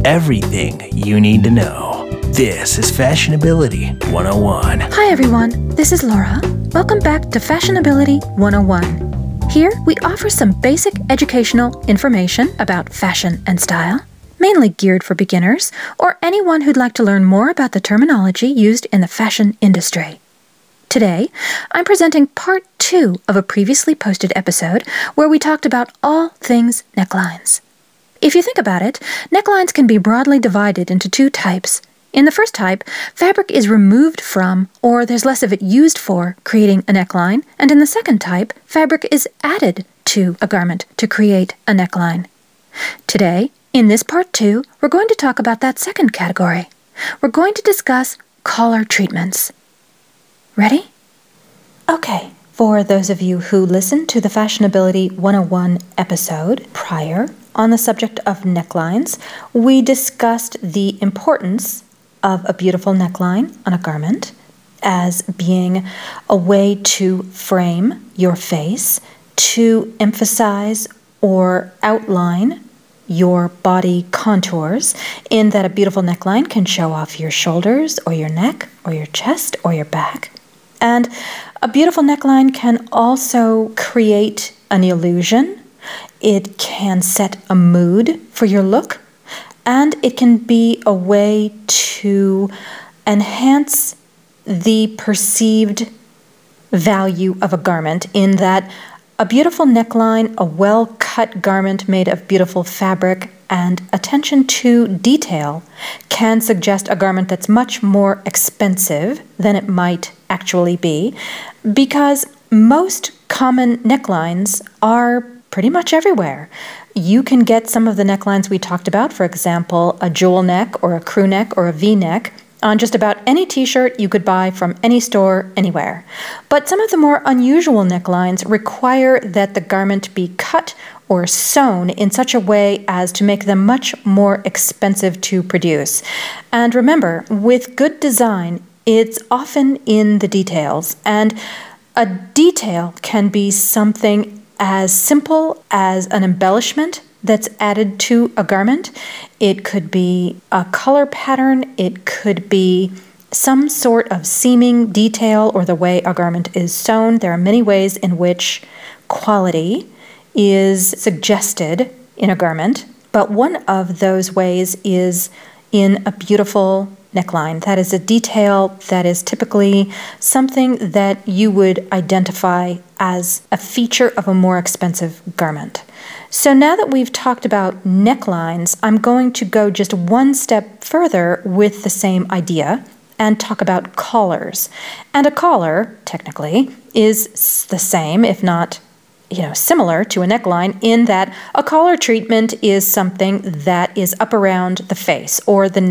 everything you need to know. This is Fashionability 101. Hi everyone, this is Laura. Welcome back to Fashionability 101. Here we offer some basic educational information about fashion and style, mainly geared for beginners or anyone who'd like to learn more about the terminology used in the fashion industry. Today, I'm presenting part 2 of a previously posted episode where we talked about all things necklines. If you think about it, necklines can be broadly divided into 2 types. In the first type, fabric is removed from, or there's less of it used for, creating a neckline, and in the second type, fabric is added to a garment to create a neckline. Today, in this part 2, we're going to talk about that second category. We're going to discuss collar treatments. Ready? Okay, for those of you who listened to the Fashionability 101 episode prior on the subject of necklines, we discussed the importance of a beautiful neckline on a garment as being a way to frame your face, to emphasize or outline your body contours, in that a beautiful neckline can show off your shoulders or your neck or your chest or your back. And a beautiful neckline can also create an illusion. It can set a mood for your look, and it can be a way to enhance the perceived value of a garment, in that a beautiful neckline, a well-cut garment made of beautiful fabric, and attention to detail can suggest a garment that's much more expensive than it might actually be, because most common necklines are pretty much everywhere. You can get some of the necklines we talked about, for example, a jewel neck or a crew neck or a V-neck, on just about any t-shirt you could buy from any store anywhere. But some of the more unusual necklines require that the garment be cut or sewn in such a way as to make them much more expensive to produce. And remember, with good design, it's often in the details. And a detail can be something as simple as an embellishment that's added to a garment. It could be a color pattern. It could be some sort of seaming detail or the way a garment is sewn. There are many ways in which quality is suggested in a garment, but one of those ways is in a beautiful neckline. That is a detail that is typically something that you would identify as a feature of a more expensive garment. So now that we've talked about necklines, I'm going to go just one step further with the same idea and talk about collars. And a collar, technically, is the same, if not similar to a neckline, in that a collar treatment is something that is up around the face or the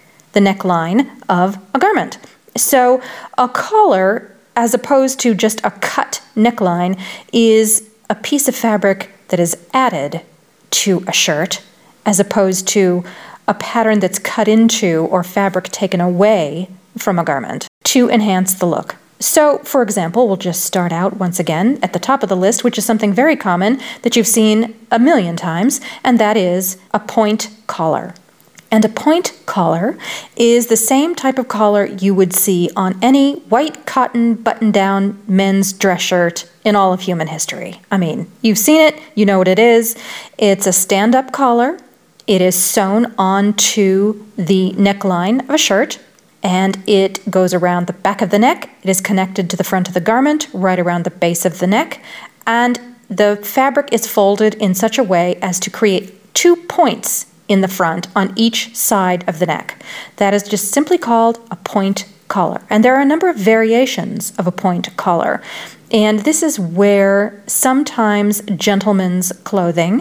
neckline of a garment. So a collar, as opposed to just a cut neckline, is a piece of fabric that is added to a shirt, as opposed to a pattern that's cut into or fabric taken away from a garment to enhance the look. So, for example, we'll just start out once again at the top of the list, which is something very common that you've seen a million times, and that is a point collar. And a point collar is the same type of collar you would see on any white cotton button-down men's dress shirt in all of human history. I mean, you've seen it, you know what it is. It's a stand-up collar. It is sewn onto the neckline of a shirt, and it goes around the back of the neck. It is connected to the front of the garment, right around the base of the neck, and the fabric is folded in such a way as to create 2 points in the front on each side of the neck. That is just simply called a point collar. And there are a number of variations of a point collar. And this is where sometimes gentlemen's clothing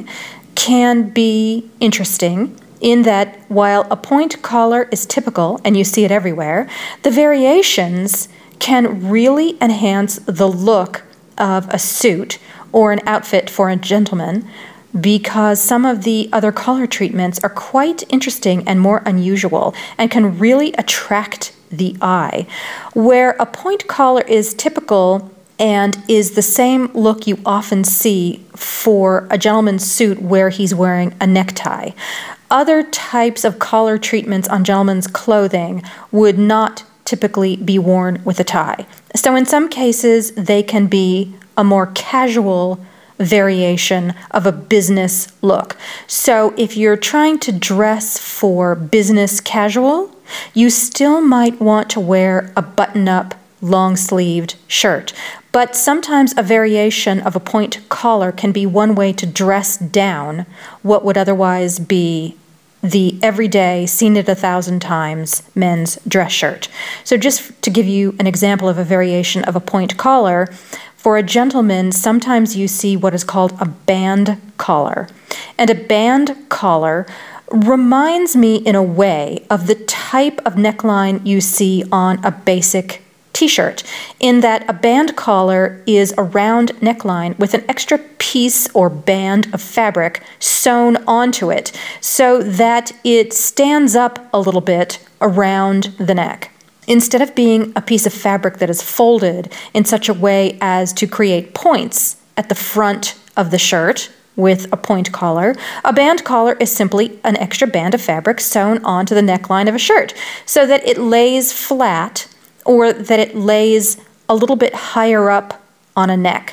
can be interesting, in that while a point collar is typical and you see it everywhere, the variations can really enhance the look of a suit or an outfit for a gentleman, because some of the other collar treatments are quite interesting and more unusual and can really attract the eye. Where a point collar is typical and is the same look you often see for a gentleman's suit where he's wearing a necktie. Other types of collar treatments on gentlemen's clothing would not typically be worn with a tie. So in some cases, they can be a more casual variation of a business look. So if you're trying to dress for business casual, you still might want to wear a button-up, long-sleeved shirt. But sometimes a variation of a point collar can be one way to dress down what would otherwise be the everyday, seen it 1,000 times men's dress shirt. So just to give you an example of a variation of a point collar, for a gentleman, sometimes you see what is called a band collar. And a band collar reminds me in a way of the type of neckline you see on a basic t-shirt, in that a band collar is a round neckline with an extra piece or band of fabric sewn onto it so that it stands up a little bit around the neck. Instead of being a piece of fabric that is folded in such a way as to create points at the front of the shirt with a point collar, a band collar is simply an extra band of fabric sewn onto the neckline of a shirt so that it lays flat or that it lays a little bit higher up on a neck.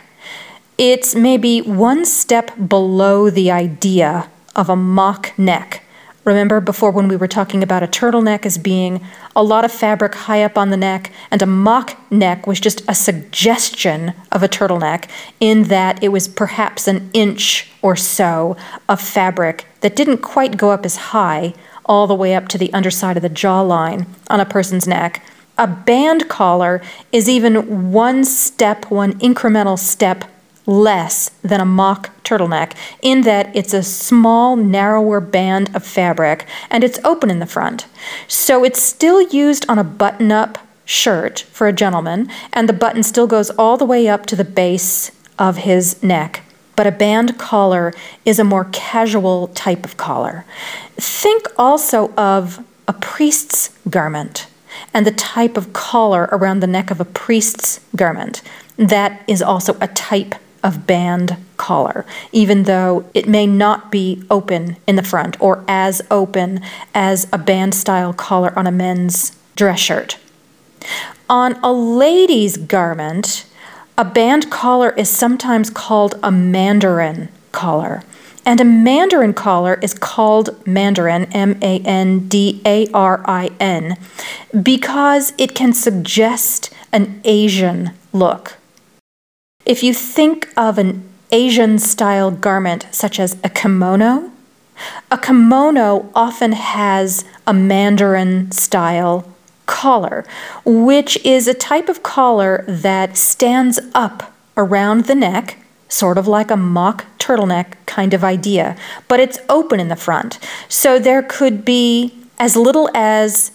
It's maybe one step below the idea of a mock neck. Remember before when we were talking about a turtleneck as being a lot of fabric high up on the neck, and a mock neck was just a suggestion of a turtleneck in that it was perhaps an inch or so of fabric that didn't quite go up as high all the way up to the underside of the jawline on a person's neck. A band collar is even one incremental step less than a mock turtleneck in that it's a small, narrower band of fabric and it's open in the front. So it's still used on a button-up shirt for a gentleman, and the button still goes all the way up to the base of his neck. But a band collar is a more casual type of collar. Think also of a priest's garment and the type of collar around the neck of a priest's garment. That is also a type of band collar, even though it may not be open in the front or as open as a band-style collar on a men's dress shirt. On a lady's garment, a band collar is sometimes called a mandarin collar. And a mandarin collar is called mandarin, M-A-N-D-A-R-I-N, because it can suggest an Asian look. If you think of an Asian-style garment such as a kimono often has a mandarin-style collar, which is a type of collar that stands up around the neck, sort of like a mock turtleneck kind of idea, but it's open in the front. So there could be as little as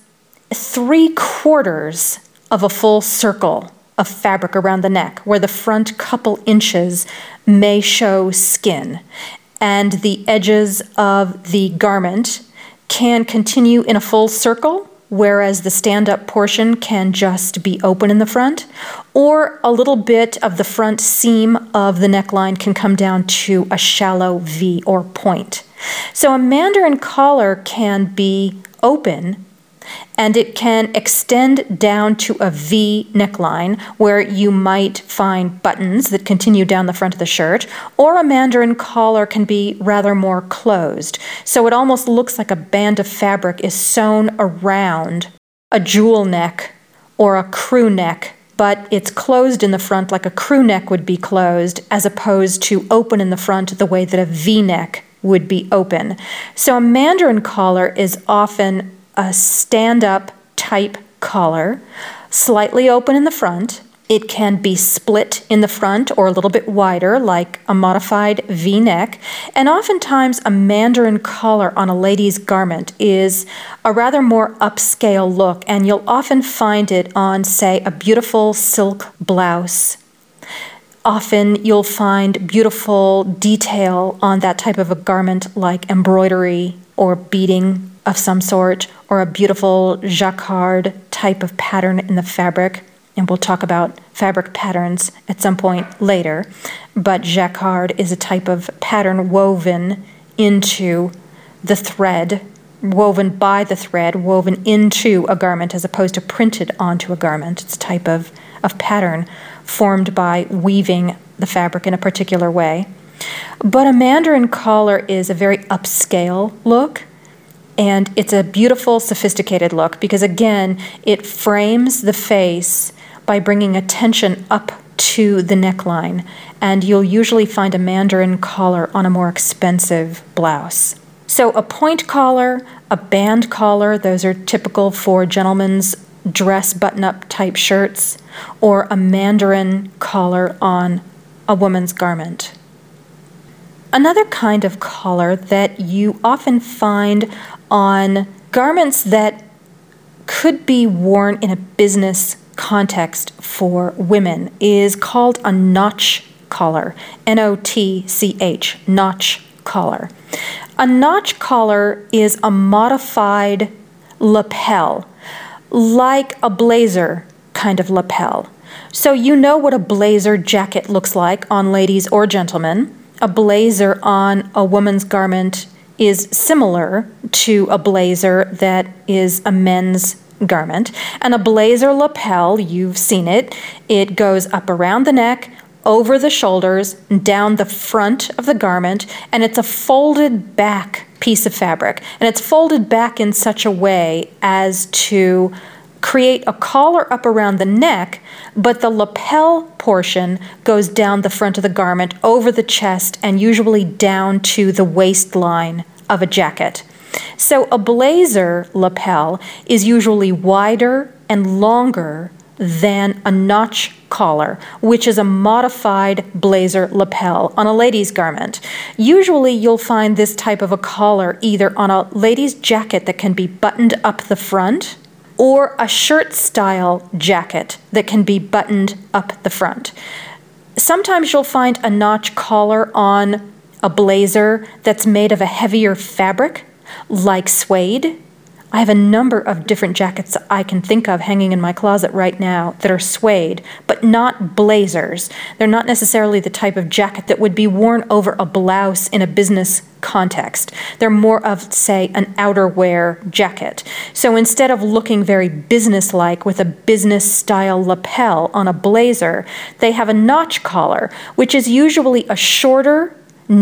3/4 of a full circle of fabric around the neck, where the front couple inches may show skin, and the edges of the garment can continue in a full circle, whereas the stand-up portion can just be open in the front, or a little bit of the front seam of the neckline can come down to a shallow V or point. So a mandarin collar can be open, and it can extend down to a V neckline where you might find buttons that continue down the front of the shirt, or a mandarin collar can be rather more closed. So it almost looks like a band of fabric is sewn around a jewel neck or a crew neck, but it's closed in the front like a crew neck would be closed, as opposed to open in the front the way that a V neck would be open. So a mandarin collar is often a stand-up type collar, slightly open in the front. It can be split in the front or a little bit wider, like a modified V-neck. And oftentimes a mandarin collar on a lady's garment is a rather more upscale look, and you'll often find it on, say, a beautiful silk blouse. Often you'll find beautiful detail on that type of a garment, like embroidery or beading of some sort, or a beautiful jacquard type of pattern in the fabric. And we'll talk about fabric patterns at some point later. But jacquard is a type of pattern woven into the thread, woven by the thread, woven into a garment as opposed to printed onto a garment. It's a type of pattern formed by weaving the fabric in a particular way. But a mandarin collar is a very upscale look, and it's a beautiful, sophisticated look because, again, it frames the face by bringing attention up to the neckline, and you'll usually find a mandarin collar on a more expensive blouse. So a point collar, a band collar, those are typical for gentlemen's dress button-up type shirts, or a mandarin collar on a woman's garment. Another kind of collar that you often find on garments that could be worn in a business context for women is called a notch collar, N-O-T-C-H, notch collar. A notch collar is a modified lapel, like a blazer kind of lapel. So you know what a blazer jacket looks like on ladies or gentlemen. A blazer on a woman's garment is similar to a blazer that is a men's garment. And a blazer lapel, you've seen it, it goes up around the neck, over the shoulders, down the front of the garment, and it's a folded back piece of fabric. And it's folded back in such a way as to create a collar up around the neck, but the lapel portion goes down the front of the garment, over the chest, and usually down to the waistline of a jacket. So a blazer lapel is usually wider and longer than a notch collar, which is a modified blazer lapel on a lady's garment. Usually you'll find this type of a collar either on a lady's jacket that can be buttoned up the front, or a shirt-style jacket that can be buttoned up the front. Sometimes you'll find a notch collar on a blazer that's made of a heavier fabric, like suede. I have a number of different jackets I can think of hanging in my closet right now that are suede, but not blazers. They're not necessarily the type of jacket that would be worn over a blouse in a business context. They're more of, say, an outerwear jacket. So instead of looking very businesslike with a business-style lapel on a blazer, they have a notch collar, which is usually a shorter,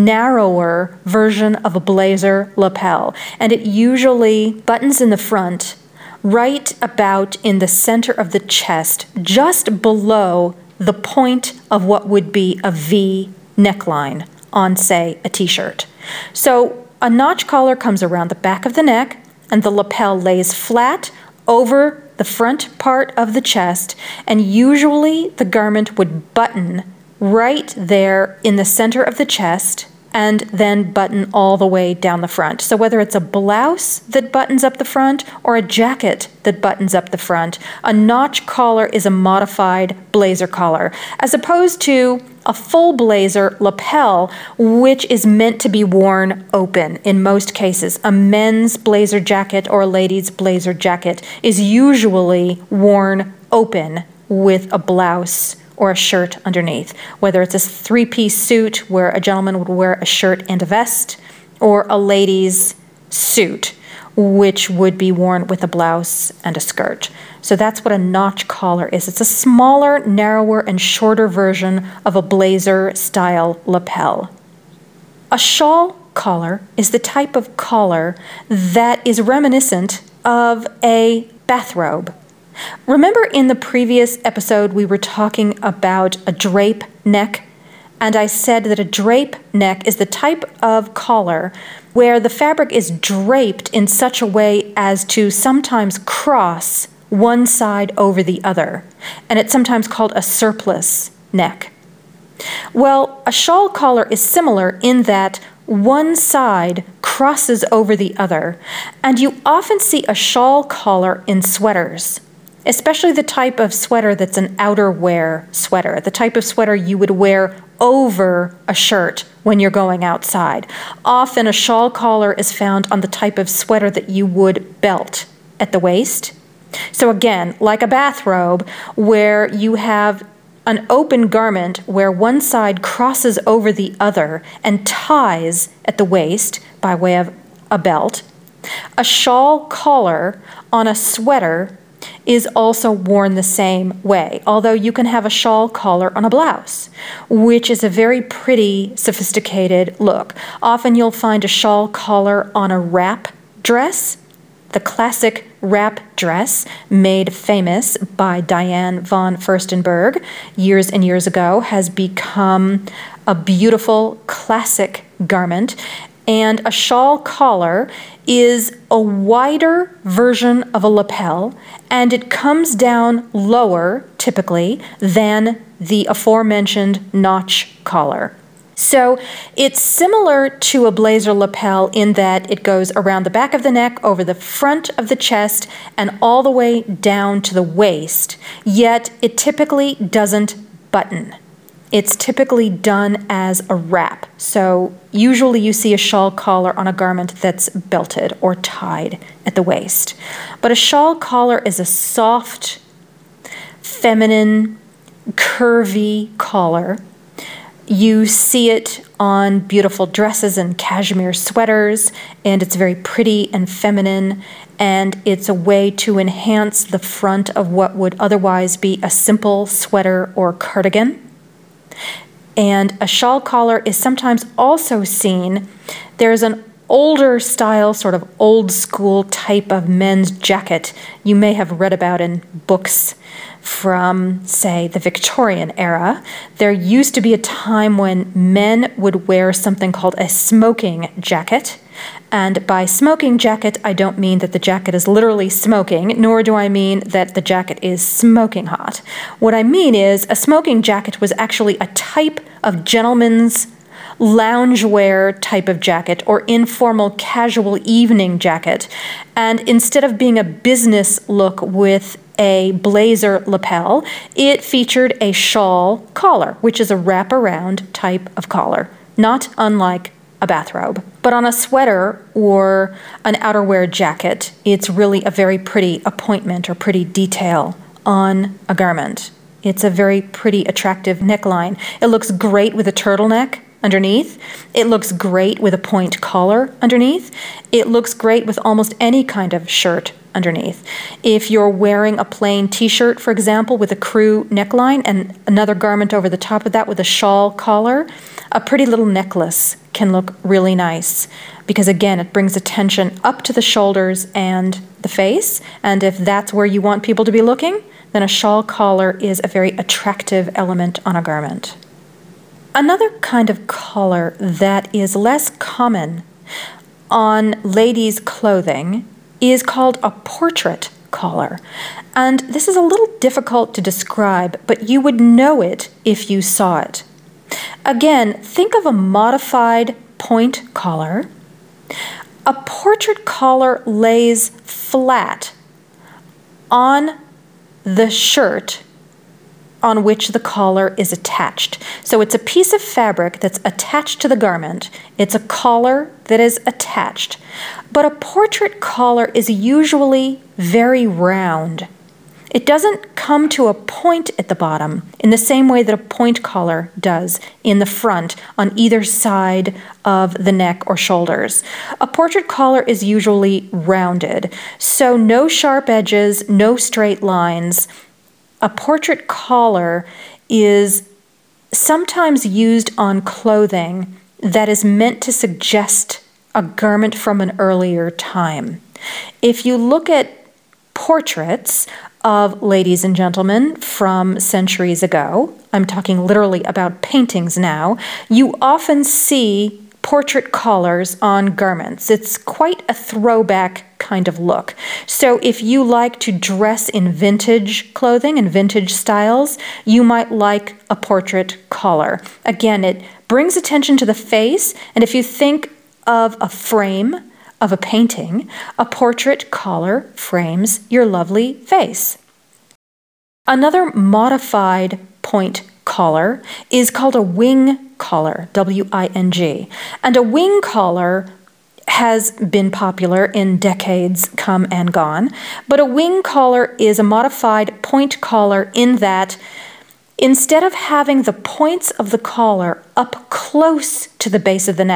narrower version of a blazer lapel, and it usually buttons in the front right about in the center of the chest, just below the point of what would be a V neckline on, say, a t-shirt. So a notch collar comes around the back of the neck, and the lapel lays flat over the front part of the chest, and usually the garment would button right there in the center of the chest and then button all the way down the front. So whether it's a blouse that buttons up the front or a jacket that buttons up the front, a notch collar is a modified blazer collar, as opposed to a full blazer lapel, which is meant to be worn open in most cases. A men's blazer jacket or a lady's blazer jacket is usually worn open with a blouse or a shirt underneath, whether it's a three-piece suit where a gentleman would wear a shirt and a vest, or a lady's suit, which would be worn with a blouse and a skirt. So that's what a notch collar is. It's a smaller, narrower, and shorter version of a blazer-style lapel. A shawl collar is the type of collar that is reminiscent of a bathrobe. Remember in the previous episode we were talking about a drape neck, and I said that a drape neck is the type of collar where the fabric is draped in such a way as to sometimes cross one side over the other, and it's sometimes called a surplice neck. Well, a shawl collar is similar in that one side crosses over the other, and you often see a shawl collar in sweaters, especially the type of sweater that's an outerwear sweater, the type of sweater you would wear over a shirt when you're going outside. Often a shawl collar is found on the type of sweater that you would belt at the waist. So again, like a bathrobe, where you have an open garment where one side crosses over the other and ties at the waist by way of a belt. A shawl collar on a sweater is also worn the same way, although you can have a shawl collar on a blouse, which is a very pretty, sophisticated look. Often you'll find a shawl collar on a wrap dress. The classic wrap dress, made famous by Diane von Furstenberg years and years ago, has become a beautiful classic garment. And a shawl collar is a wider version of a lapel, and it comes down lower, typically, than the aforementioned notch collar. So it's similar to a blazer lapel in that it goes around the back of the neck, over the front of the chest, and all the way down to the waist, yet it typically doesn't button. It's typically done as a wrap. So usually you see a shawl collar on a garment that's belted or tied at the waist. But a shawl collar is a soft, feminine, curvy collar. You see it on beautiful dresses and cashmere sweaters, and it's very pretty and feminine, and it's a way to enhance the front of what would otherwise be a simple sweater or cardigan. And a shawl collar is sometimes also seen. There's an older style, sort of old school type of men's jacket you may have read about in books from, say, the Victorian era. There used to be a time when men would wear something called a smoking jacket. And by smoking jacket, I don't mean that the jacket is literally smoking, nor do I mean that the jacket is smoking hot. What I mean is a smoking jacket was actually a type of gentleman's loungewear type of jacket or informal casual evening jacket. And instead of being a business look with a blazer lapel, it featured a shawl collar, which is a wraparound type of collar, not unlike a bathrobe. But on a sweater or an outerwear jacket, it's really a very pretty appointment or pretty detail on a garment. It's a very pretty, attractive neckline. It looks great with a turtleneck underneath. It looks great with a point collar underneath. It looks great with almost any kind of shirt underneath. If you're wearing a plain t-shirt, for example, with a crew neckline and another garment over the top of that with a shawl collar, a pretty little necklace can look really nice because, again, it brings attention up to the shoulders and the face. And if that's where you want people to be looking, then a shawl collar is a very attractive element on a garment. Another kind of collar that is less common on ladies' clothing is called a portrait collar. And this is a little difficult to describe, but you would know it if you saw it. Again, think of a modified point collar. A portrait collar lays flat on the shirt on which the collar is attached. So it's a piece of fabric that's attached to the garment. It's a collar that is attached. But a portrait collar is usually very round. It doesn't come to a point at the bottom in the same way that a point collar does in the front on either side of the neck or shoulders. A portrait collar is usually rounded, so no sharp edges, no straight lines. A portrait collar is sometimes used on clothing that is meant to suggest a garment from an earlier time. If you look at portraits of ladies and gentlemen from centuries ago, I'm talking literally about paintings now, you often see portrait collars on garments. It's quite a throwback kind of look. So if you like to dress in vintage clothing and vintage styles, you might like a portrait collar. Again, it brings attention to the face, and if you think of a frame of a painting, a portrait collar frames your lovely face. Another modified point collar is called a wing collar, W-I-N-G. And a wing collar has been popular in decades come and gone, but a wing collar is a modified point collar in that instead of having the points of the collar up close to the base of the neck,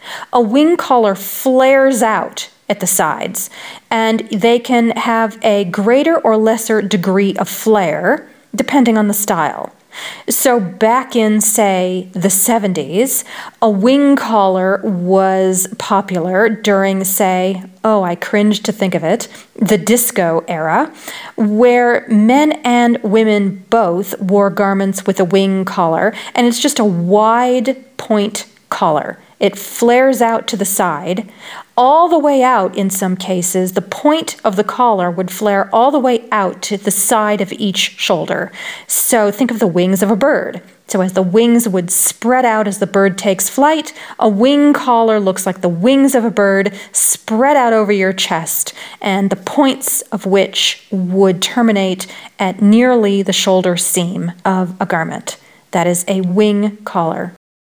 A wing collar flares out at the sides, and they can have a greater or lesser degree of flare depending on the style. So back in, say, the 70s, a wing collar was popular during, say, I cringe to think of it, the disco era, where men and women both wore garments with a wing collar, and it's just a wide point collar. It flares out to the side, all the way out in some cases. The point of the collar would flare all the way out to the side of each shoulder. So think of the wings of a bird. So as the wings would spread out as the bird takes flight, a wing collar looks like the wings of a bird spread out over your chest, and the points of which would terminate at nearly the shoulder seam of a garment. That is a wing collar.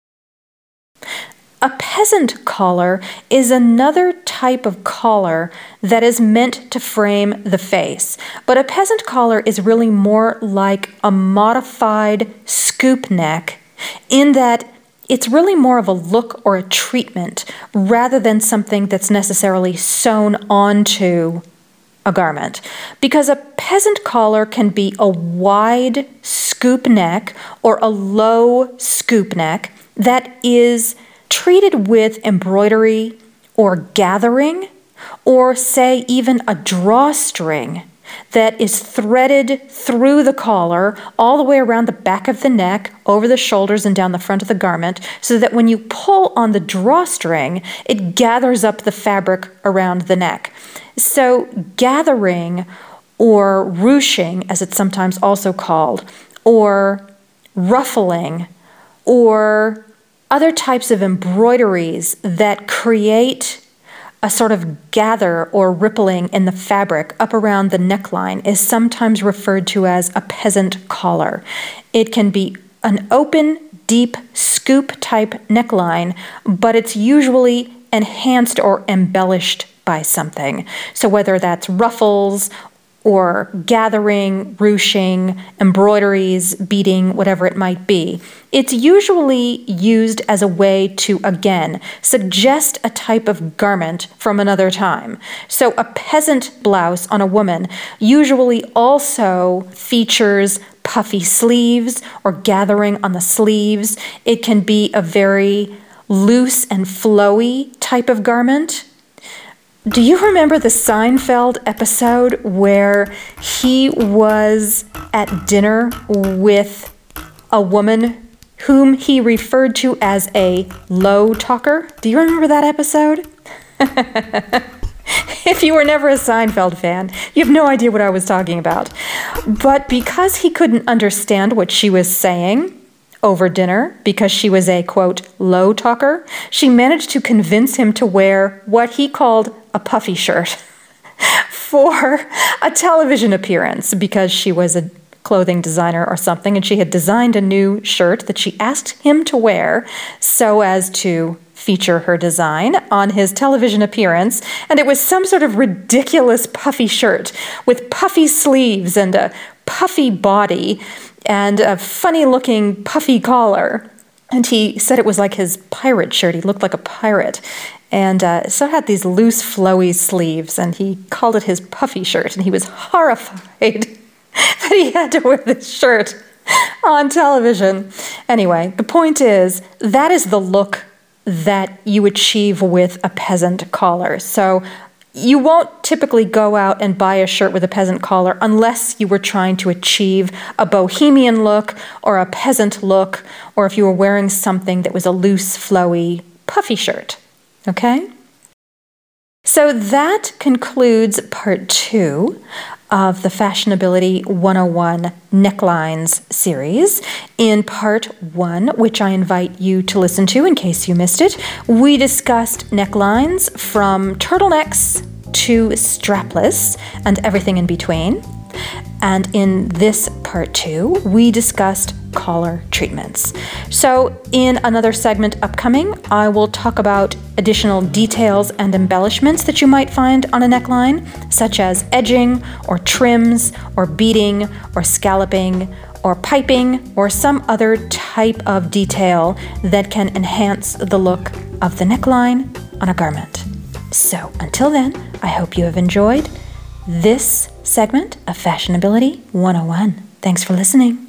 A peasant collar is another type of collar that is meant to frame the face, but a peasant collar is really more like a modified scoop neck in that it's really more of a look or a treatment rather than something that's necessarily sewn onto a garment. Because a peasant collar can be a wide scoop neck or a low scoop neck that is treated with embroidery or gathering, or say even a drawstring that is threaded through the collar all the way around the back of the neck, over the shoulders and down the front of the garment, so that when you pull on the drawstring, it gathers up the fabric around the neck. So gathering, or ruching, as it's sometimes also called, or ruffling, or other types of embroideries that create a sort of gather or rippling in the fabric up around the neckline is sometimes referred to as a peasant collar. It can be an open, deep scoop type neckline, but it's usually enhanced or embellished by something. So whether that's ruffles or gathering, ruching, embroideries, beading, whatever it might be. It's usually used as a way to, again, suggest a type of garment from another time. So a peasant blouse on a woman usually also features puffy sleeves or gathering on the sleeves. It can be a very loose and flowy type of garment. Do you remember the Seinfeld episode where he was at dinner with a woman whom he referred to as a low talker? Do you remember that episode? If you were never a Seinfeld fan, you have no idea what I was talking about. But because he couldn't understand what she was saying over dinner, because she was a, quote, low talker, she managed to convince him to wear what he called a puffy shirt for a television appearance, because she was a clothing designer or something, and she had designed a new shirt that she asked him to wear so as to feature her design on his television appearance. And it was some sort of ridiculous puffy shirt with puffy sleeves and a puffy body and a funny-looking puffy collar. And he said it was like his pirate shirt. He looked like a pirate. And so it had these loose, flowy sleeves, and he called it his puffy shirt. And he was horrified that he had to wear this shirt on television. Anyway, the point is, that is the look that you achieve with a peasant collar. So you won't typically go out and buy a shirt with a peasant collar unless you were trying to achieve a bohemian look or a peasant look, or if you were wearing something that was a loose, flowy, puffy shirt. Okay? So that concludes part 2 of the Fashionability 101 Necklines series. In part 1, which I invite you to listen to in case you missed it, we discussed necklines from turtlenecks to strapless and everything in between. And in this part 2, we discussed collar treatments. So in another segment upcoming, I will talk about additional details and embellishments that you might find on a neckline, such as edging or trims or beading or scalloping or piping or some other type of detail that can enhance the look of the neckline on a garment. So until then, I hope you have enjoyed this segment of Fashionability 101. Thanks for listening.